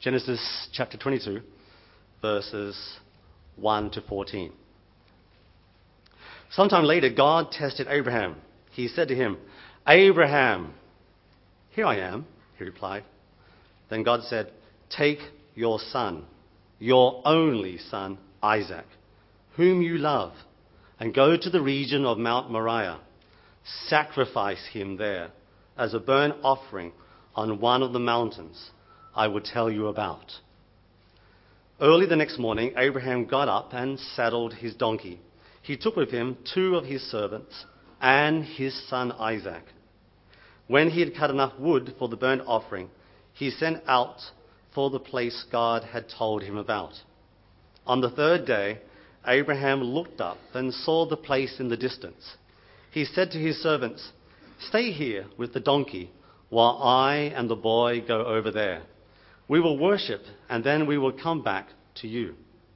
Genesis chapter 22, verses 1 to 14. Sometime later, God tested Abraham. He said to him, "Abraham." "Here I am," he replied. Then God said, "Take your son, your only son, Isaac, whom you love, and go to the region of Mount Moriah. Sacrifice him there as a burnt offering on one of the mountains I will tell you about." Early the next morning, Abraham got up and saddled his donkey. He took with him 2 of his servants and his son Isaac. When he had cut enough wood for the burnt offering, he set out for the place God had told him about. On the 3rd day, Abraham looked up and saw the place in the distance. He said to his servants, "Stay here with the donkey while I and the boy go over there. We will worship, and then we will come back to you."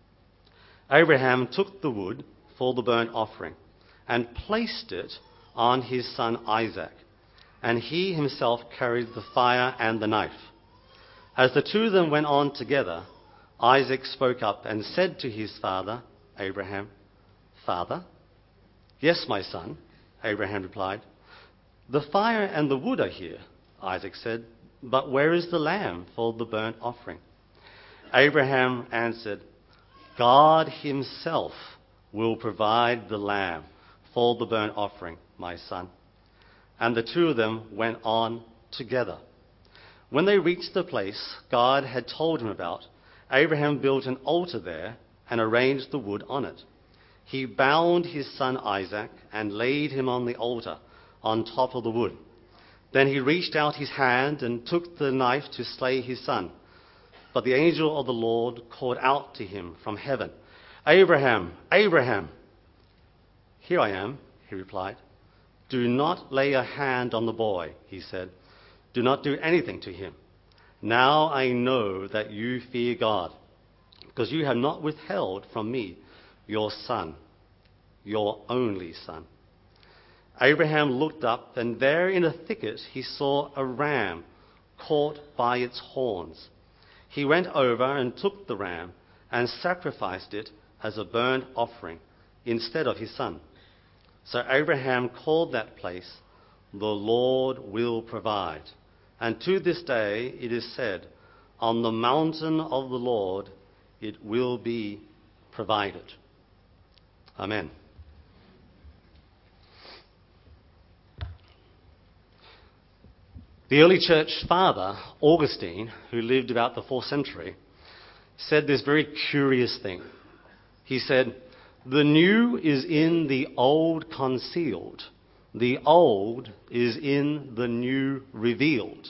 Abraham took the wood for the burnt offering and placed it on his son Isaac, and he himself carried the fire and the knife. As the 2 of them went on together, Isaac spoke up and said to his father, Abraham, "Father?" "Yes, my son," Abraham replied. "The fire and the wood are here," Isaac said, "but where is the lamb for the burnt offering?" Abraham answered, "God himself will provide the lamb for the burnt offering, my son." And the 2 of them went on together. When they reached the place God had told him about, Abraham built an altar there and arranged the wood on it. He bound his son Isaac and laid him on the altar on top of the wood. Then he reached out his hand and took the knife to slay his son. But the angel of the Lord called out to him from heaven, "Abraham, Abraham." "Here I am," he replied. "Do not lay a hand on the boy," he said. "Do not do anything to him. Now I know that you fear God, because you have not withheld from me your son, your only son." Abraham looked up, and there in a thicket he saw a ram caught by its horns. He went over and took the ram and sacrificed it as a burnt offering instead of his son. So Abraham called that place, "The Lord will provide." And to this day it is said, "On the mountain of the Lord it will be provided." Amen. The early church father, Augustine, who lived about the 4th century, said this very curious thing. He said, "The new is in the old concealed. The old is in the new revealed."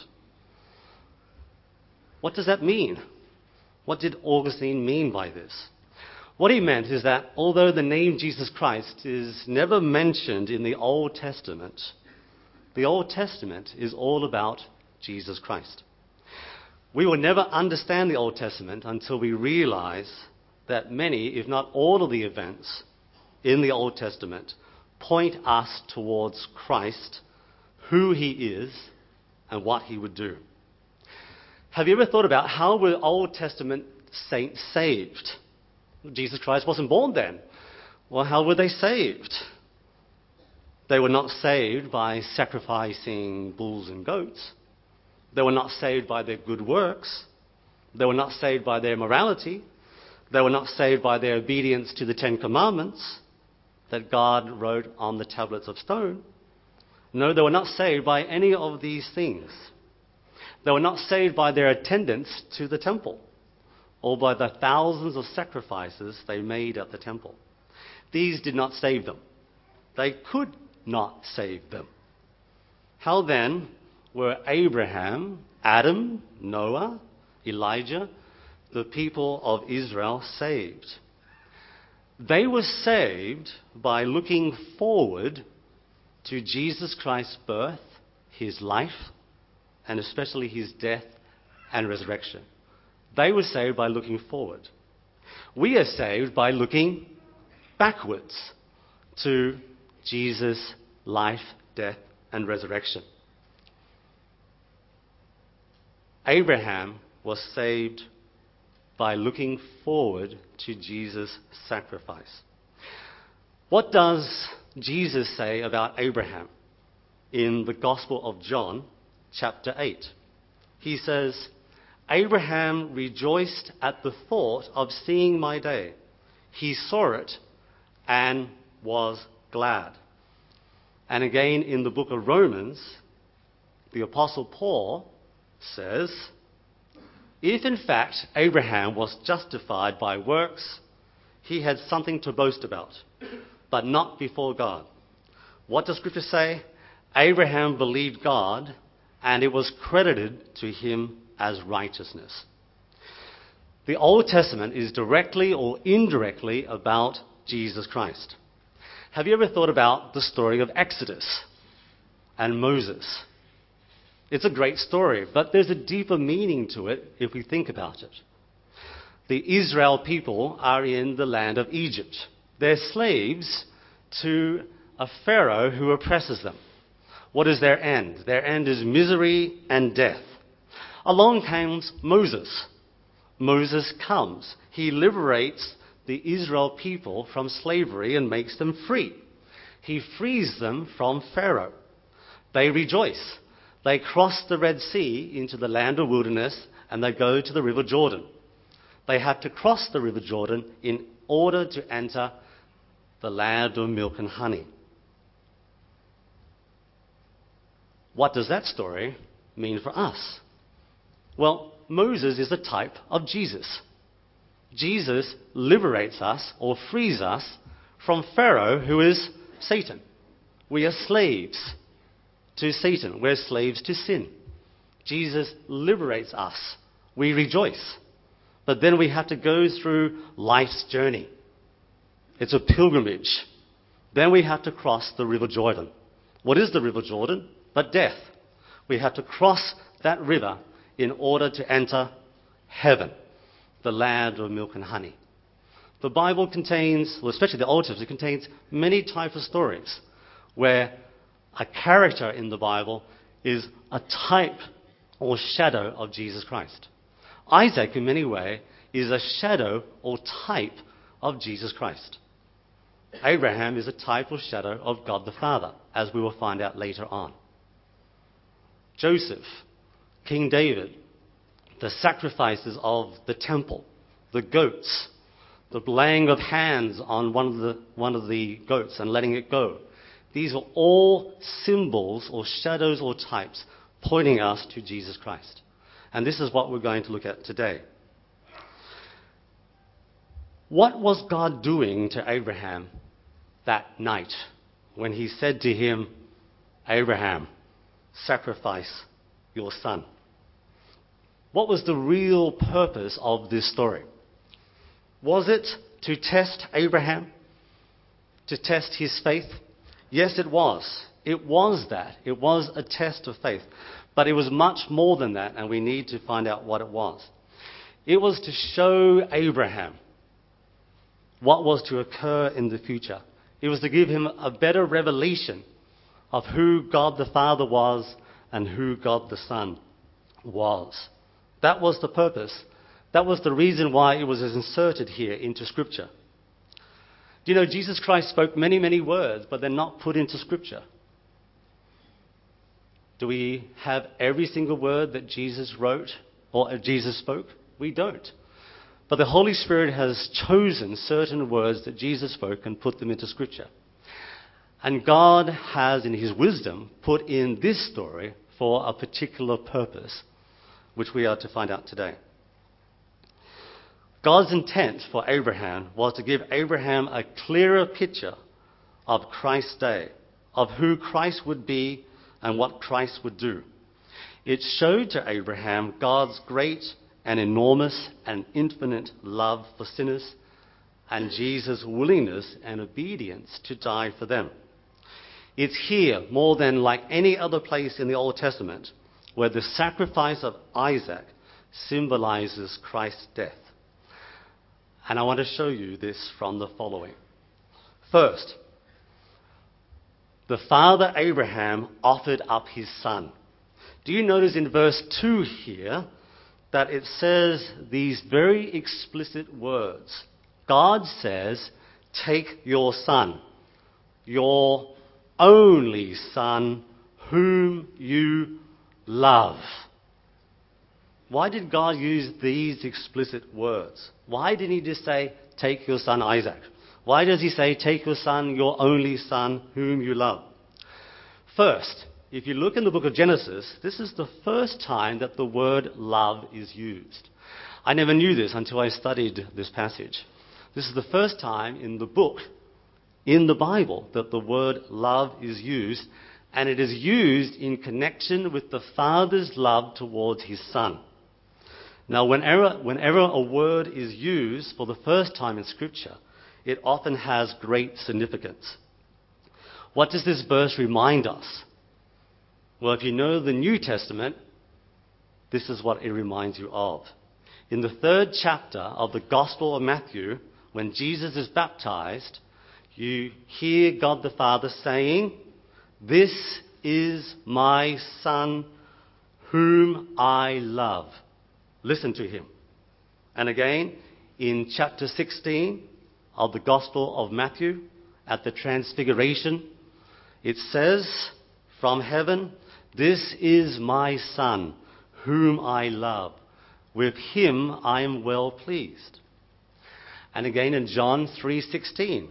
What does that mean? What did Augustine mean by this? What he meant is that although the name Jesus Christ is never mentioned in the Old Testament, the Old Testament is all about Jesus Christ. We will never understand the Old Testament until we realize that many, if not all of the events in the Old Testament point us towards Christ, who he is, and what he would do. Have you ever thought about how were Old Testament saints saved? Jesus Christ wasn't born then. Well, how were they saved? They were not saved by sacrificing bulls and goats. They were not saved by their good works. They were not saved by their morality. They were not saved by their obedience to the 10 Commandments that God wrote on the tablets of stone. No, they were not saved by any of these things. They were not saved by their attendance to the temple or by the thousands of sacrifices they made at the temple. These did not save them. They could not save them. How then were Abraham, Adam, Noah, Elijah, the people of Israel saved? They were saved by looking forward to Jesus Christ's birth, his life, and especially his death and resurrection. They were saved by looking forward. We are saved by looking backwards to Jesus' life, death, and resurrection. Abraham was saved by looking forward to Jesus' sacrifice. What does Jesus say about Abraham in the Gospel of John, chapter 8? He says, Abraham rejoiced at the thought of seeing my day. He saw it and was glad. And again in the book of Romans, the Apostle Paul says, if in fact Abraham was justified by works, he had something to boast about, but not before God. What does Scripture say? Abraham believed God, and it was credited to him as righteousness. The Old Testament is directly or indirectly about Jesus Christ. Have you ever thought about the story of Exodus and Moses? It's a great story, but there's a deeper meaning to it if we think about it. The Israel people are in the land of Egypt. They're slaves to a Pharaoh who oppresses them. What is their end? Their end is misery and death. Along comes Moses. Moses comes. He liberates the Israel people from slavery and makes them free. He frees them from Pharaoh. They rejoice. They cross the Red Sea into the land of wilderness, and they go to the River Jordan. They have to cross the River Jordan in order to enter the land of milk and honey. What does that story mean for us? Well, Moses is a type of Jesus. Jesus liberates us or frees us from Pharaoh, who is Satan. We are slaves to Satan. We're slaves to sin. Jesus liberates us. We rejoice. But then we have to go through life's journey. It's a pilgrimage. Then we have to cross the River Jordan. What is the River Jordan? But death. We have to cross that river in order to enter heaven, the land of milk and honey. The Bible contains, well, especially the Old Testament, contains many types of stories where a character in the Bible is a type or shadow of Jesus Christ. Isaac, in many ways, is a shadow or type of Jesus Christ. Abraham is a type or shadow of God the Father, as we will find out later on. Joseph, King David, the sacrifices of the temple, the goats, the laying of hands on one of the goats and letting it go. These are all symbols or shadows or types pointing us to Jesus Christ. And this is what we're going to look at today. What was God doing to Abraham that night when he said to him, Abraham, sacrifice your son? What was the real purpose of this story? Was it to test Abraham? To test his faith? Yes, it was. It was that. It was a test of faith. But it was much more than that, and we need to find out what it was. It was to show Abraham what was to occur in the future. It was to give him a better revelation of who God the Father was and who God the Son was. That was the purpose. That was the reason why it was inserted here into Scripture. Do you know, Jesus Christ spoke many, many words, but they're not put into Scripture. Do we have every single word that Jesus wrote or Jesus spoke? We don't. But the Holy Spirit has chosen certain words that Jesus spoke and put them into Scripture. And God has, in His wisdom, put in this story for a particular purpose, which we are to find out today. God's intent for Abraham was to give Abraham a clearer picture of Christ's day, of who Christ would be and what Christ would do. It showed to Abraham God's great and enormous and infinite love for sinners and Jesus' willingness and obedience to die for them. It's here, more than like any other place in the Old Testament, where the sacrifice of Isaac symbolizes Christ's death. And I want to show you this from the following. First, the father Abraham offered up his son. Do you notice in verse 2 here that it says these very explicit words. God says, take your son, your only son, whom you love. Why did God use these explicit words? Why didn't he just say, take your son Isaac? Why does he say, take your son, your only son, whom you love? First, if you look in the book of Genesis, this is the first time that the word love is used. I never knew this until I studied this passage. This is the first time in the book, in the Bible, that the word love is used, and it is used in connection with the Father's love towards his Son. Now, whenever a word is used for the first time in Scripture, it often has great significance. What does this verse remind us? Well, if you know the New Testament, this is what it reminds you of. In the 3rd chapter of the Gospel of Matthew, when Jesus is baptized, you hear God the Father saying, "This is my Son, whom I love. Listen to him." And again, in chapter 16 of the Gospel of Matthew, at the Transfiguration, it says from heaven, "This is my Son, whom I love. With him I am well pleased." And again in John 3:16,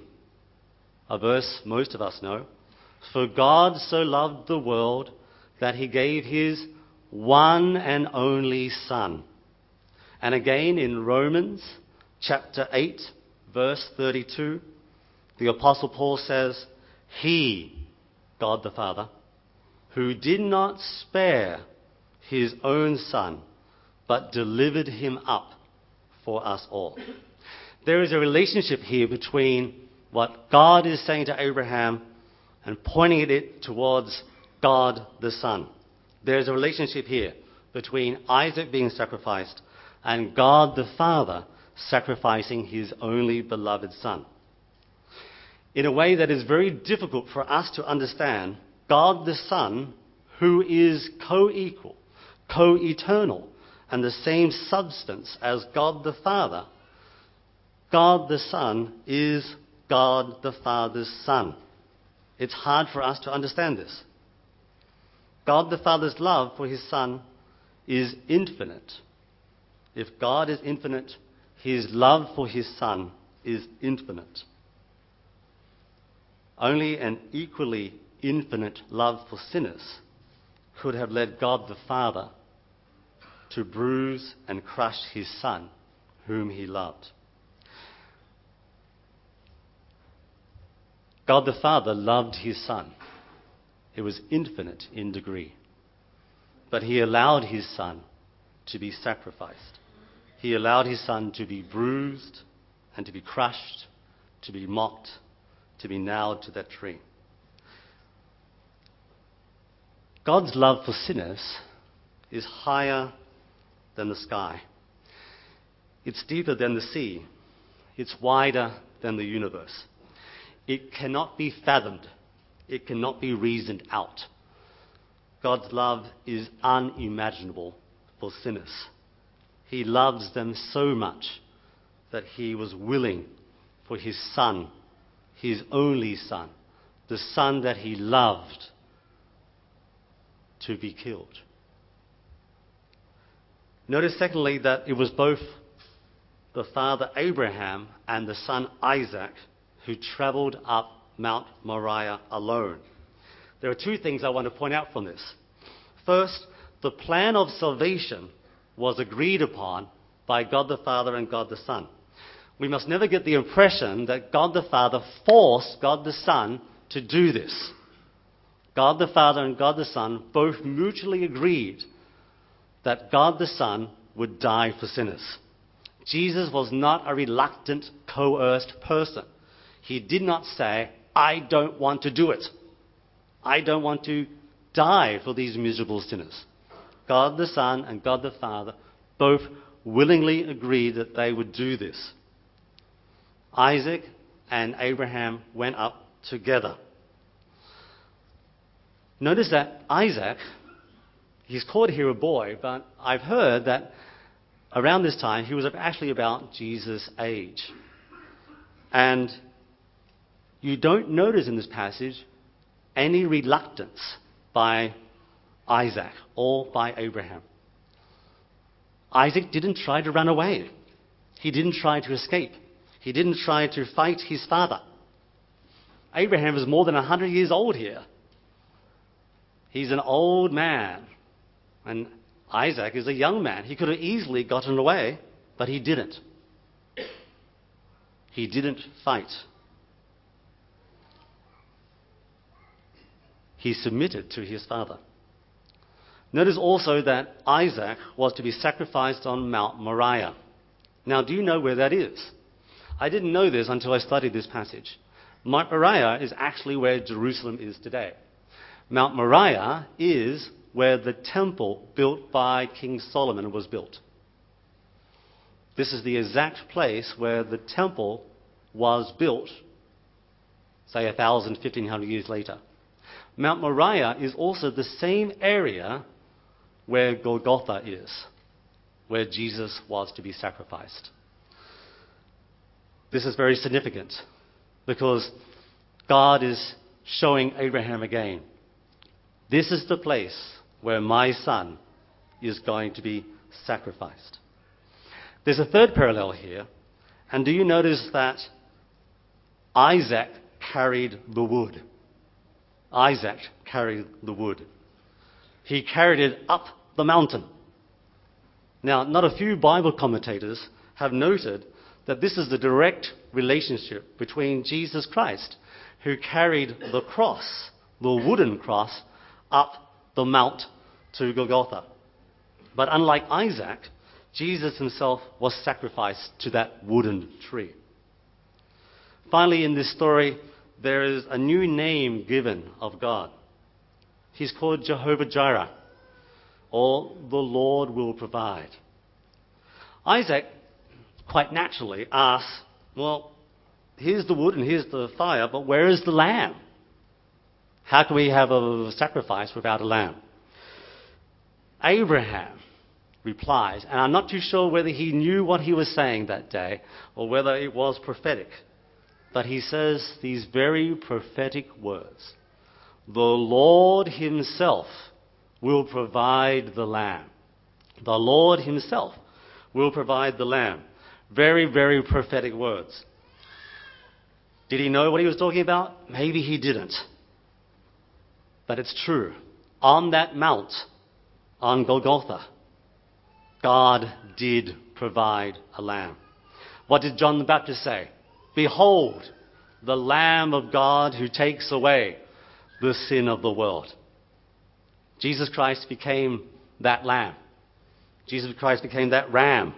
a verse most of us know, "For God so loved the world that he gave his one and only Son." And again in Romans chapter 8, verse 32, the Apostle Paul says, "He," God the Father, "who did not spare his own Son, but delivered him up for us all." There is a relationship here between what God is saying to Abraham and pointing it towards God the Son. There is a relationship here between Isaac being sacrificed and God the Father sacrificing his only beloved Son. In a way that is very difficult for us to understand, God the Son, who is co-equal, co-eternal, and the same substance as God the Father, God the Son is God the Father's Son. It's hard for us to understand this. God the Father's love for his Son is infinite. If God is infinite, his love for his Son is infinite. Only an equally infinite love for sinners could have led God the Father to bruise and crush his Son, whom he loved. God the Father loved his Son. It was infinite in degree. But he allowed his Son to be sacrificed. He allowed his Son to be bruised and to be crushed, to be mocked, to be nailed to that tree. God's love for sinners is higher than the sky. It's deeper than the sea. It's wider than the universe. It cannot be fathomed. It cannot be reasoned out. God's love is unimaginable for sinners. He loves them so much that he was willing for his Son, his only Son, the Son that he loved, to be killed. Notice, secondly, that it was both the father Abraham and the son Isaac who traveled up Mount Moriah alone. There are two things I want to point out from this. First, the plan of salvation was agreed upon by God the Father and God the Son. We must never get the impression that God the Father forced God the Son to do this. God the Father and God the Son both mutually agreed that God the Son would die for sinners. Jesus was not a reluctant, coerced person. He did not say, "I don't want to do it. I don't want to die for these miserable sinners." God the Son and God the Father both willingly agreed that they would do this. Isaac and Abraham went up together. Notice that Isaac, he's called here a boy, but I've heard that around this time, he was actually about Jesus' age. And you don't notice in this passage any reluctance by Isaac or by Abraham. Isaac didn't try to run away. He didn't try to escape. He didn't try to fight his father. Abraham is more than 100 years old here. He's an old man. And Isaac is a young man. He could have easily gotten away, but he didn't. He didn't fight. He submitted to his father. Notice also that Isaac was to be sacrificed on Mount Moriah. Now, do you know where that is? I didn't know this until I studied this passage. Mount Moriah is actually where Jerusalem is today. Mount Moriah is where the temple built by King Solomon was built. This is the exact place where the temple was built, say 1,000, 1,500 years later. Mount Moriah is also the same area where Golgotha is, where Jesus was to be sacrificed. This is very significant because God is showing Abraham again, this is the place where my son is going to be sacrificed. There's a third parallel here, and do you notice that Isaac carried the wood? Isaac carried the wood. He carried it up the mountain. Now, not a few Bible commentators have noted that this is the direct relationship between Jesus Christ, who carried the cross, the wooden cross, up the mount to Golgotha. But unlike Isaac, Jesus himself was sacrificed to that wooden tree. Finally, in this story, there is a new name given of God. He's called Jehovah Jireh, or the Lord will provide. Isaac, quite naturally, asks, well, here's the wood and here's the fire, but where is the lamb? How can we have a sacrifice without a lamb? Abraham replies, and I'm not too sure whether he knew what he was saying that day or whether it was prophetic, but he says these very prophetic words: the Lord himself will provide the lamb. The Lord himself will provide the lamb. Very, very prophetic words. Did he know what he was talking about? Maybe he didn't. But it's true. On that mount, on Golgotha, God did provide a lamb. What did John the Baptist say? Behold, the Lamb of God who takes away the sin of the world. Jesus Christ became that lamb. Jesus Christ became that ram.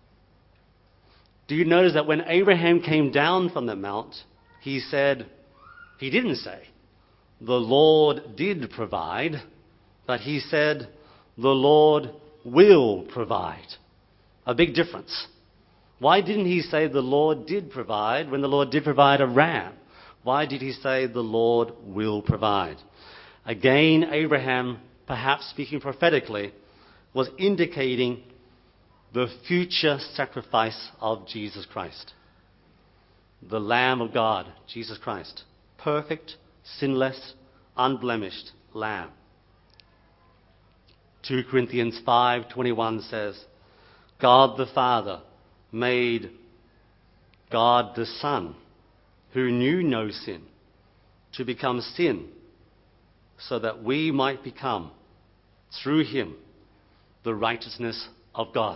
Do you notice that when Abraham came down from the mount, he didn't say, the Lord did provide, but he said, the Lord will provide. A big difference. Why didn't he say the Lord did provide when the Lord did provide a ram? Why did he say the Lord will provide? Again, Abraham, perhaps speaking prophetically, was indicating the future sacrifice of Jesus Christ. The Lamb of God, Jesus Christ. Perfect, sinless, unblemished Lamb. 2 Corinthians 5:21 says, God the Father made God the Son, who knew no sin, to become sin, so that we might become, through him, the righteousness of God.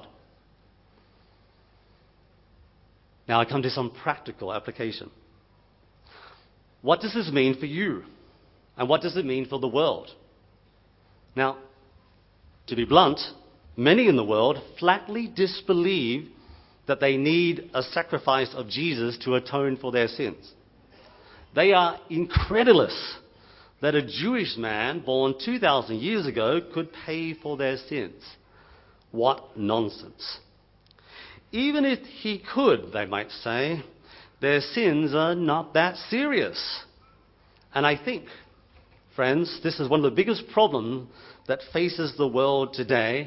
Now I come to some practical application. What does this mean for you? And what does it mean for the world? Now, to be blunt, many in the world flatly disbelieve that they need a sacrifice of Jesus to atone for their sins. They are incredulous that a Jewish man born 2,000 years ago could pay for their sins. What nonsense. Even if he could, they might say, their sins are not that serious. And I think, friends, this is one of the biggest problems that faces the world today,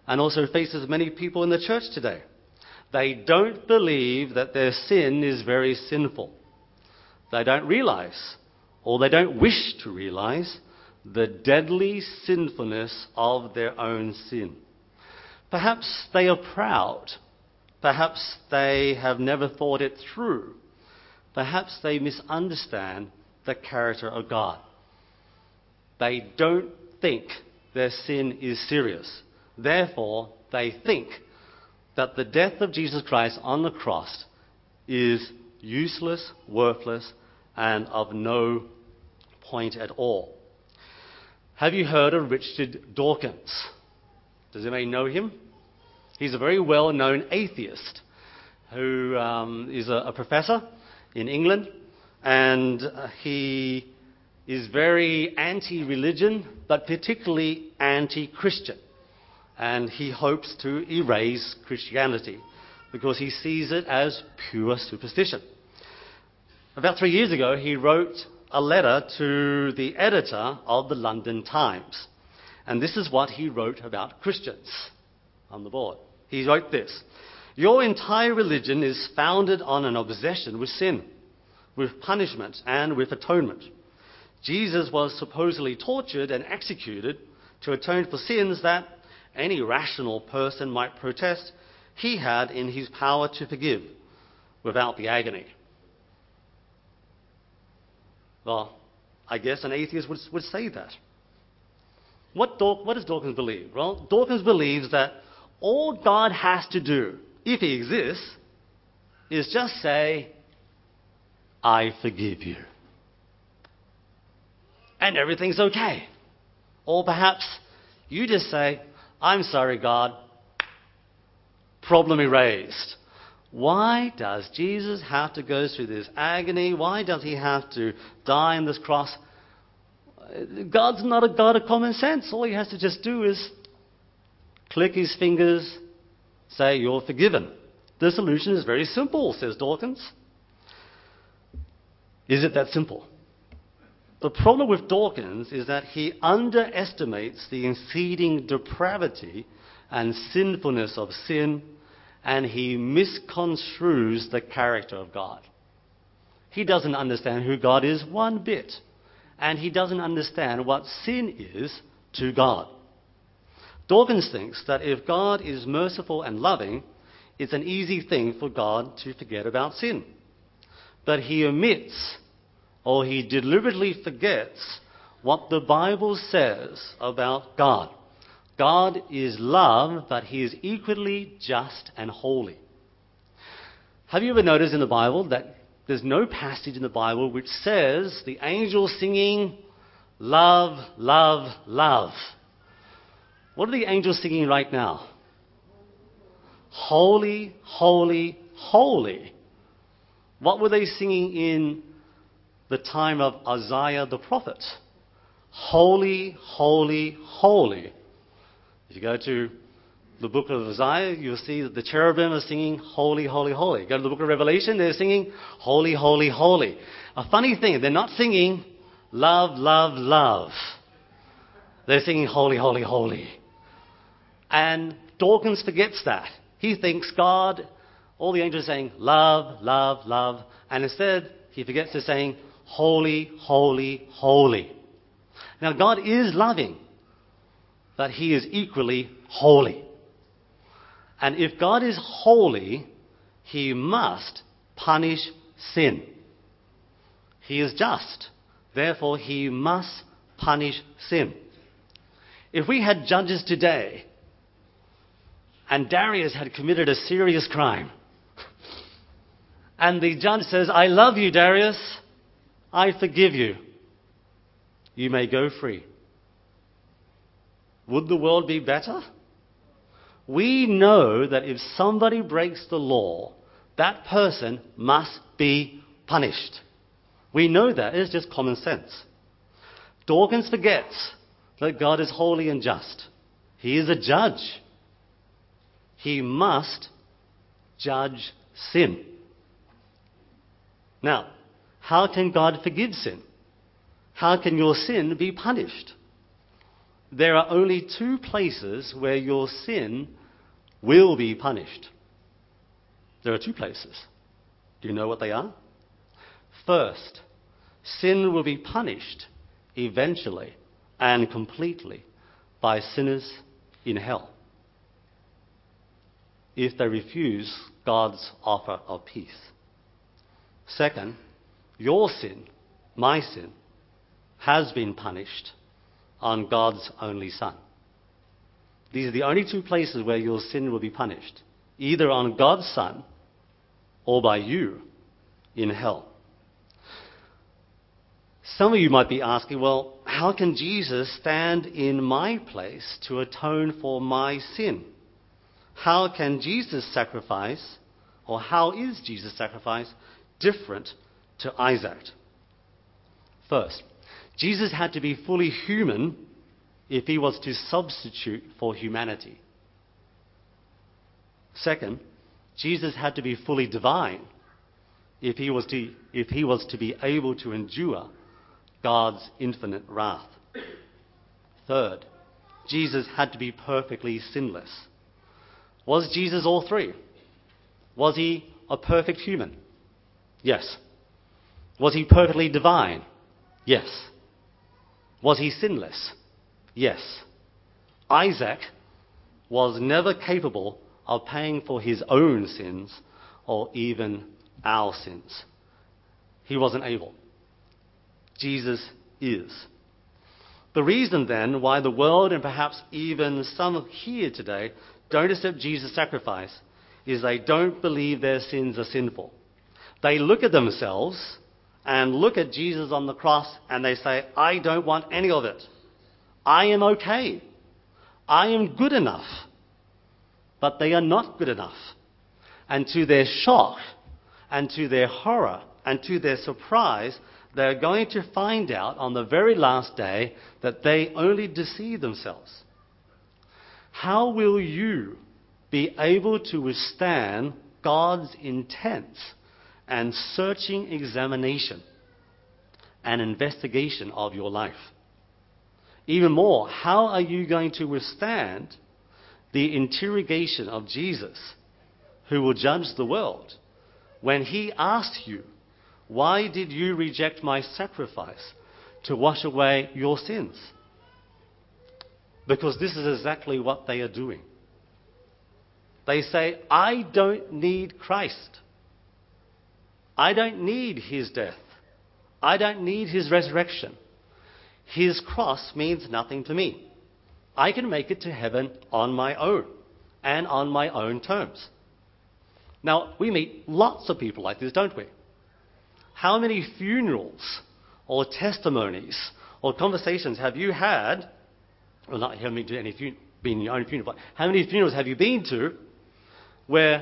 and also faces many people in the church today. They don't believe that their sin is very sinful. They don't realize, or they don't wish to realize, the deadly sinfulness of their own sin. Perhaps they are proud. Perhaps they have never thought it through. Perhaps they misunderstand the character of God. They don't think their sin is serious. Therefore, they think that the death of Jesus Christ on the cross is useless, worthless, and of no point at all. Have you heard of Richard Dawkins? Does anybody know him? He's a very well-known atheist who is a professor in England, and he is very anti-religion, but particularly anti-Christian. And he hopes to erase Christianity because he sees it as pure superstition. About 3 years ago, he wrote a letter to the editor of the London Times. And this is what he wrote about Christians on the board. He wrote this: "Your entire religion is founded on an obsession with sin, with punishment, and with atonement. Jesus was supposedly tortured and executed to atone for sins that any rational person might protest he had in his power to forgive without the agony." Well, I guess an atheist would say that. What does Dawkins believe? Well, Dawkins believes that all God has to do, if he exists, is just say, "I forgive you." And everything's okay. Or perhaps you just say, "I'm sorry, God. Problem erased." Why does Jesus have to go through this agony? Why does he have to die on this cross? God's not a God of common sense. All he has to just do is click his fingers, say, "You're forgiven." The solution is very simple, says Dawkins. Is it that simple? The problem with Dawkins is that he underestimates the exceeding depravity and sinfulness of sin, and he misconstrues the character of God. He doesn't understand who God is one bit, and he doesn't understand what sin is to God. Dawkins thinks that if God is merciful and loving, it's an easy thing for God to forget about sin. But he omits, or he deliberately forgets, what the Bible says about God. God is love, but he is equally just and holy. Have you ever noticed in the Bible that there's no passage in the Bible which says the angels singing, "Love, love, love"? What are the angels singing right now? Holy, holy, holy. What were they singing in the time of Isaiah the prophet? Holy, holy, holy. If you go to the book of Isaiah, you'll see that the cherubim are singing, "Holy, holy, holy." Go to the book of Revelation, they're singing, "Holy, holy, holy." A funny thing, they're not singing, "Love, love, love." They're singing, "Holy, holy, holy." And Dawkins forgets that. He thinks God, all the angels are saying, "Love, love, love." And instead, he forgets to saying, "Holy, holy, holy." Now, God is loving, but he is equally holy. And if God is holy, he must punish sin. He is just. Therefore, he must punish sin. If we had judges today, and Darius had committed a serious crime, and the judge says, "I love you, Darius. I forgive you. You may go free." Would the world be better? We know that if somebody breaks the law, that person must be punished. We know that. It's just common sense. Dawkins forgets that God is holy and just. He is a judge. He must judge sin. Now, how can God forgive sin? How can your sin be punished? there are only two places where your sin will be punished. There are two places. Do you know what they are? First, sin will be punished eventually and completely by sinners in hell if they refuse God's offer of peace. Second, your sin, my sin, has been punished on God's only Son. These are the only two places where your sin will be punished, either on God's Son or by you in hell. Some of you might be asking, well, how can Jesus stand in my place to atone for my sin? How can Jesus' sacrifice, or how is Jesus' sacrifice different to Isaac? First, Jesus had to be fully human if he was to substitute for humanity. Second, Jesus had to be fully divine if he was to be able to endure God's infinite wrath. Third, Jesus had to be perfectly sinless. Was Jesus all three? Was he a perfect human? Yes. Was he perfectly divine? Yes. Was he sinless? Yes. Isaac was never capable of paying for his own sins or even our sins. He wasn't able. Jesus is. The reason then why the world and perhaps even some here today don't accept Jesus' sacrifice is they don't believe their sins are sinful. They look at themselves and look at Jesus on the cross and they say, I don't want any of it. I am okay. I am good enough. But they are not good enough. And to their shock and to their horror and to their surprise, they're going to find out on the very last day that they only deceive themselves. How will you be able to withstand God's intense and searching examination and investigation of your life? Even more, how are you going to withstand the interrogation of Jesus, who will judge the world, when he asks you, why did you reject my sacrifice to wash away your sins? Because this is exactly what they are doing. They say, I don't need Christ. I don't need his death. I don't need his resurrection. His cross means nothing to me. I can make it to heaven on my own and on my own terms. Now, we meet lots of people like this, don't we? How many funerals or testimonies or conversations have you had? Well, not having been to any been your own funeral, but how many funerals have you been to where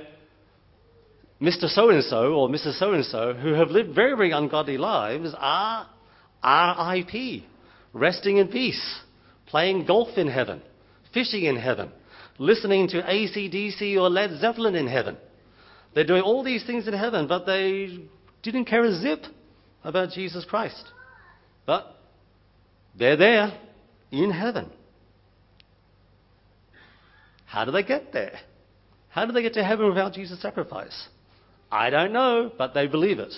Mr. So-and-so or Mrs. So-and-so, who have lived very, very ungodly lives, are RIP, resting in peace, playing golf in heaven, fishing in heaven, listening to AC/DC or Led Zeppelin in heaven. They're doing all these things in heaven, but they didn't care a zip about Jesus Christ. But they're there in heaven. How do they get there? How do they get to heaven without Jesus' sacrifice? I don't know, but they believe it.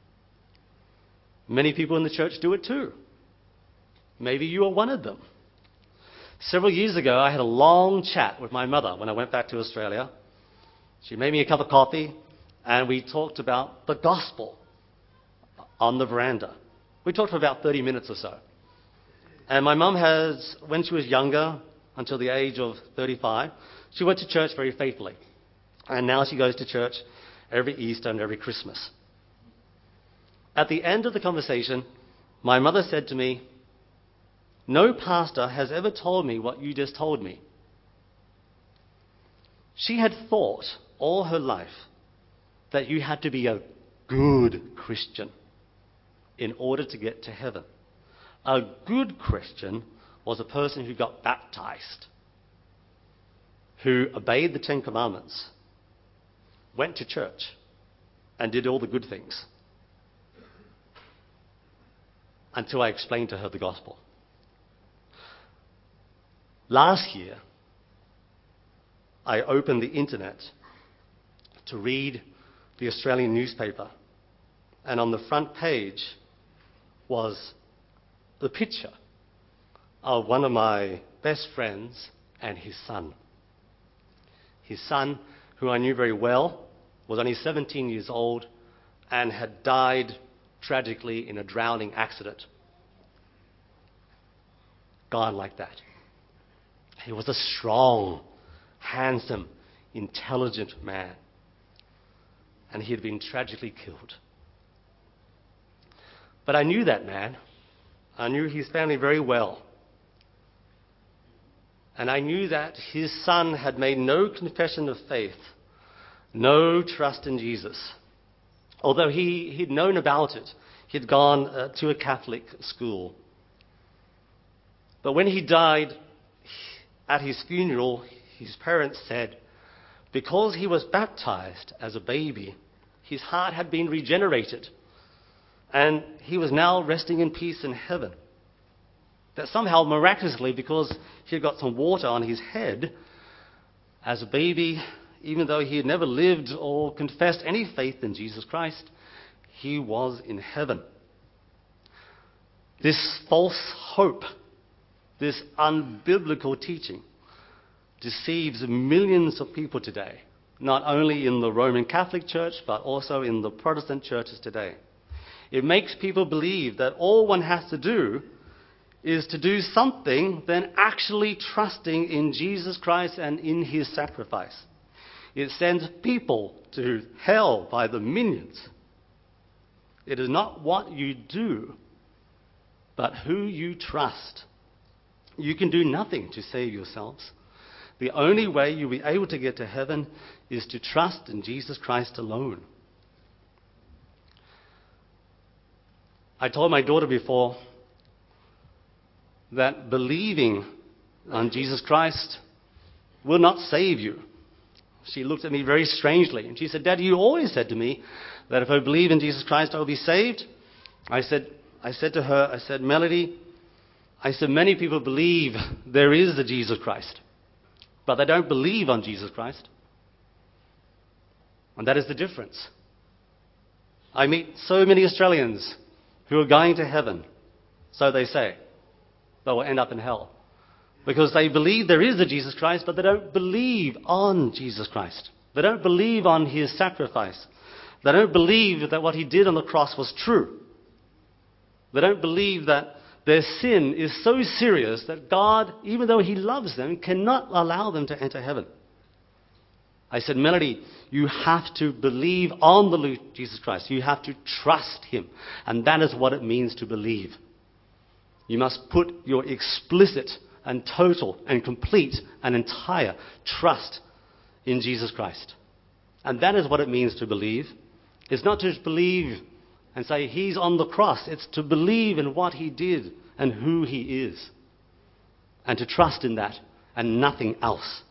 Many people in the church do it too. Maybe you are one of them. Several years ago, I had a long chat with my mother when I went back to Australia. She made me a cup of coffee, and we talked about the gospel on the veranda. We talked for about 30 minutes or so. And my mum has, when she was younger, until the age of 35, she went to church very faithfully. And now she goes to church every Easter and every Christmas. At the end of the conversation, my mother said to me, no pastor has ever told me what you just told me. She had thought all her life that you had to be a good Christian in order to get to heaven. A good Christian was a person who got baptized, who obeyed the Ten Commandments, went to church, and did all the good things. Until I explained to her the gospel. Last year, I opened the internet to read the Australian newspaper, and on the front page was the picture of one of my best friends and his son. His son, who I knew very well, was only 17 years old and had died tragically in a drowning accident. Gone like that. He was a strong, handsome, intelligent man, and he had been tragically killed. But I knew that man. I knew his family very well. And I knew that his son had made no confession of faith, no trust in Jesus. Although he'd known about it, he'd gone to a Catholic school. But when he died, at his funeral, his parents said, because he was baptized as a baby, his heart had been regenerated, and he was now resting in peace in heaven. That somehow, miraculously, because he had got some water on his head, as a baby, even though he had never lived or confessed any faith in Jesus Christ, he was in heaven. This false hope, this unbiblical teaching, deceives millions of people today, not only in the Roman Catholic Church, but also in the Protestant churches today. It makes people believe that all one has to do is to do something than actually trusting in Jesus Christ and in his sacrifice. It sends people to hell by the millions. It is not what you do, but who you trust. You can do nothing to save yourselves. The only way you'll be able to get to heaven is to trust in Jesus Christ alone. I told my daughter before that believing on Jesus Christ will not save you. She looked at me very strangely and she said, "Daddy, you always said to me that if I believe in Jesus Christ, I will be saved." I said to her, "Melody, many people believe there is a Jesus Christ, but they don't believe on Jesus Christ. And that is the difference. I meet so many Australians who are going to heaven, so they say, but will end up in hell. Because they believe there is a Jesus Christ, but they don't believe on Jesus Christ. They don't believe on his sacrifice. They don't believe that what he did on the cross was true. They don't believe that their sin is so serious that God, even though he loves them, cannot allow them to enter heaven." I said, "Melody, you have to believe on the Lord Jesus Christ. You have to trust him. And that is what it means to believe. You must put your explicit and total and complete and entire trust in Jesus Christ. And that is what it means to believe. It's not to believe and say he's on the cross. It's to believe in what he did and who he is. And to trust in that and nothing else.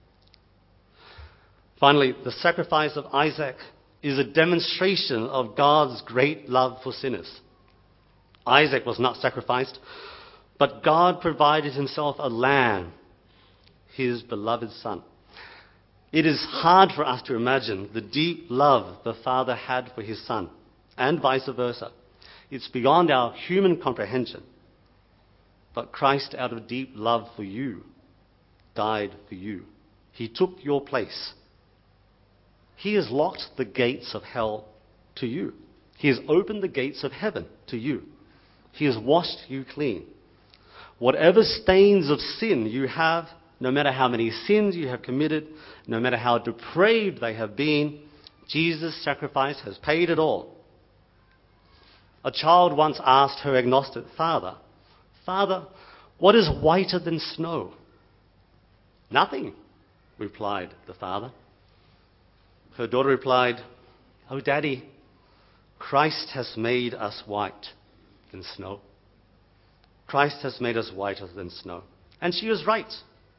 Finally, the sacrifice of Isaac is a demonstration of God's great love for sinners. Isaac was not sacrificed, but God provided himself a lamb, his beloved son. It is hard for us to imagine the deep love the Father had for his son, and vice versa. It's beyond our human comprehension. But Christ, out of deep love for you, died for you. He took your place. He has locked the gates of hell to you. He has opened the gates of heaven to you. He has washed you clean. Whatever stains of sin you have, no matter how many sins you have committed, no matter how depraved they have been, Jesus' sacrifice has paid it all. A child once asked her agnostic father, "Father, what is whiter than snow?" "Nothing," replied the father. Her daughter replied, "Oh, Daddy, Christ has made us white than snow. Christ has made us whiter than snow." And she was right.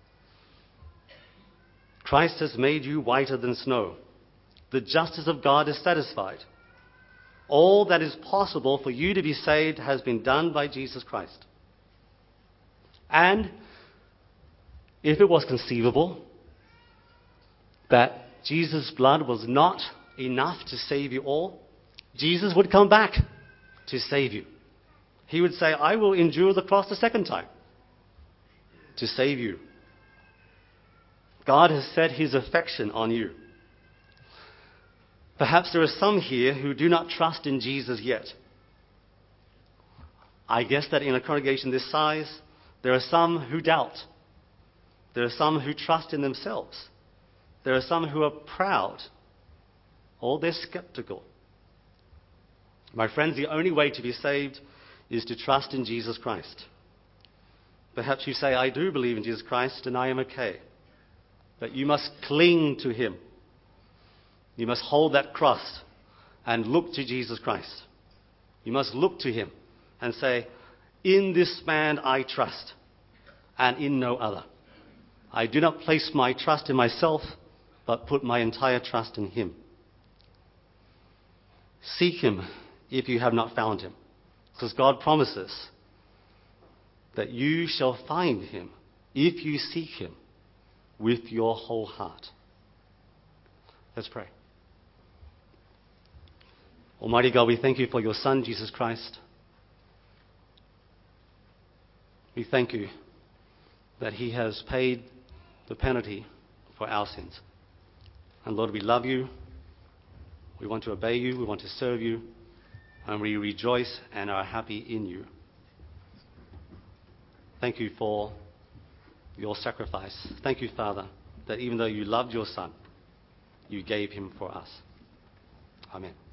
Christ has made you whiter than snow. The justice of God is satisfied. All that is possible for you to be saved has been done by Jesus Christ. And if it was conceivable that Jesus' blood was not enough to save you all, Jesus would come back to save you. He would say, I will endure the cross a second time to save you. God has set his affection on you. Perhaps there are some here who do not trust in Jesus yet. I guess that in a congregation this size, there are some who doubt. There are some who trust in themselves. There are some who are proud, or they're skeptical. My friends, the only way to be saved is to trust in Jesus Christ. Perhaps you say, I do believe in Jesus Christ and I am okay. But you must cling to him. You must hold that cross and look to Jesus Christ. You must look to him and say, in this man I trust, and in no other. I do not place my trust in myself, but put my entire trust in him. Seek him if you have not found him, because God promises that you shall find him if you seek him with your whole heart. Let's pray. Almighty God, we thank you for your Son, Jesus Christ. We thank you that he has paid the penalty for our sins. And Lord, we love you. We want to obey you. We want to serve you. And we rejoice and are happy in you. Thank you for your sacrifice. Thank you, Father, that even though you loved your Son, you gave him for us. Amen.